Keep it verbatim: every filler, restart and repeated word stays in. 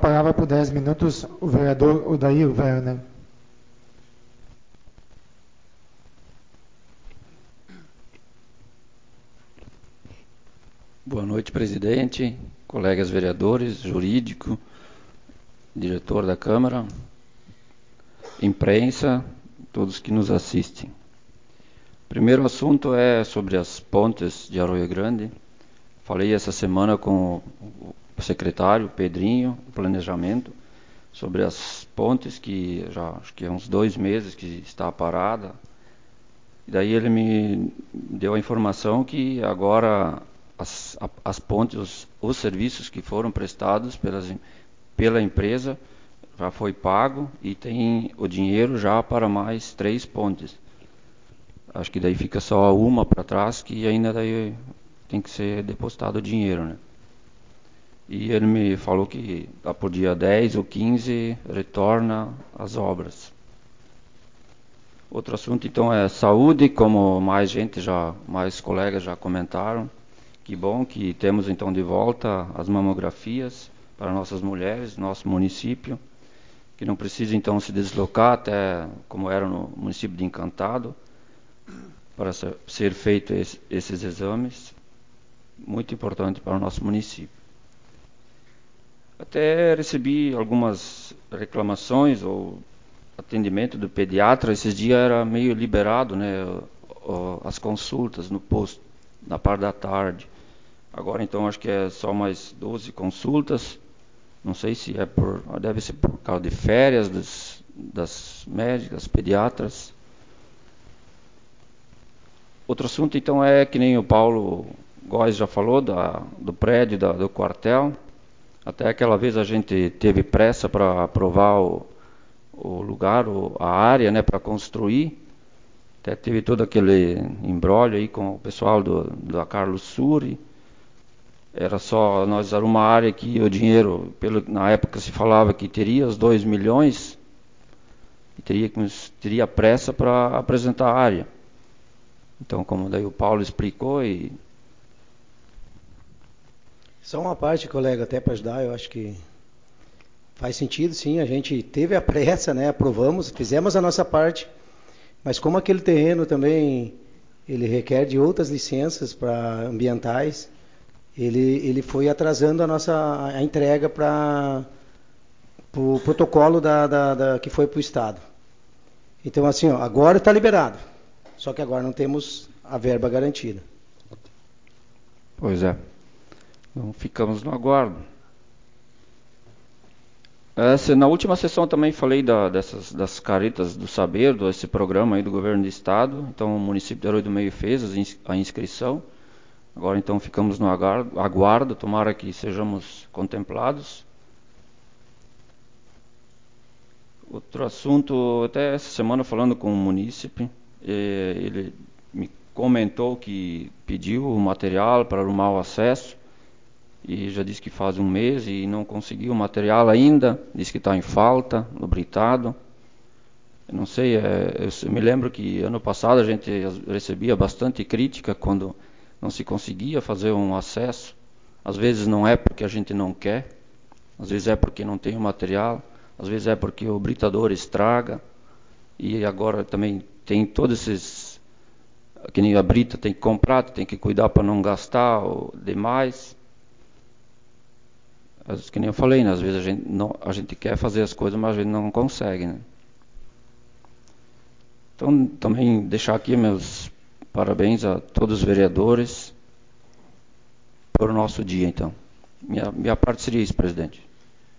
palavra por dez minutos o vereador Odair Werner. Boa noite, presidente, colegas vereadores, jurídico, diretor da Câmara, imprensa, todos que nos assistem. O primeiro assunto é sobre as pontes de Arroio Grande. Falei essa semana com o secretário Pedrinho, planejamento, sobre as pontes que já acho que há uns dois meses que está parada. E daí ele me deu a informação que agora as, as pontes, os, os serviços que foram prestados pelas, pela empresa já foi pago e tem o dinheiro já para mais três pontes. Acho que daí fica só uma para trás que ainda daí tem que ser depositado o dinheiro, né? E ele me falou que lá por dia dez ou quinze retorna as obras. Outro assunto então é saúde, como mais gente já, mais colegas já comentaram. Que bom que temos então de volta as mamografias para nossas mulheres, nosso município, que não precisa então se deslocar até como era no município de Encantado para ser feito esse, esses exames, muito importante para o nosso município. Até recebi algumas reclamações ou atendimento do pediatra. Esses dias era meio liberado, né, as consultas no posto, na parte da tarde. Agora então acho que é só mais doze consultas. Não sei se é por, deve ser por causa de férias dos, das médicas, pediatras. Outro assunto então é que nem o Paulo Góes já falou da, do prédio da, do quartel. Até aquela vez a gente teve pressa para aprovar o, o lugar, o, a área, né, para construir. Até teve todo aquele imbróglio aí com o pessoal do, da Carlos Suri. Era só nós dar uma área que o dinheiro, pelo, na época se falava que teria os dois milhões e teria, teria pressa para apresentar a área. Então, como daí o Paulo explicou e... Só uma parte, colega, até para ajudar, eu acho que faz sentido, sim, a gente teve a pressa, né, aprovamos, fizemos a nossa parte, mas como aquele terreno também, ele requer de outras licenças para ambientais, ele, ele foi atrasando a nossa a entrega para o pro protocolo da, da, da, que foi para o Estado. Então, assim, ó, agora está liberado, só que agora não temos a verba garantida. Pois é. Então ficamos no aguardo. Essa, na última sessão também falei da, dessas, das caretas do saber, desse programa aí do governo do estado. Então o município de Arroio do Meio fez a inscrição. Agora então ficamos no aguardo, aguardo, tomara que sejamos contemplados. Outro assunto, até essa semana falando com o munícipe, ele me comentou que pediu o material para arrumar o acesso. E já disse que faz um mês e não conseguiu o material ainda, disse que está em falta, lubritado. Eu não sei, é, eu me lembro que ano passado a gente recebia bastante crítica quando não se conseguia fazer um acesso. Às vezes não é porque a gente não quer, às vezes é porque não tem o material, às vezes é porque o britador estraga. E agora também tem todos esses, que nem a brita tem que comprar, tem que cuidar para não gastar demais. Que nem eu falei, né? Às vezes a gente, não, a gente quer fazer as coisas, mas a gente não consegue, né? Então, também deixar aqui meus parabéns a todos os vereadores por o nosso dia, então. Minha, minha parte seria isso, presidente.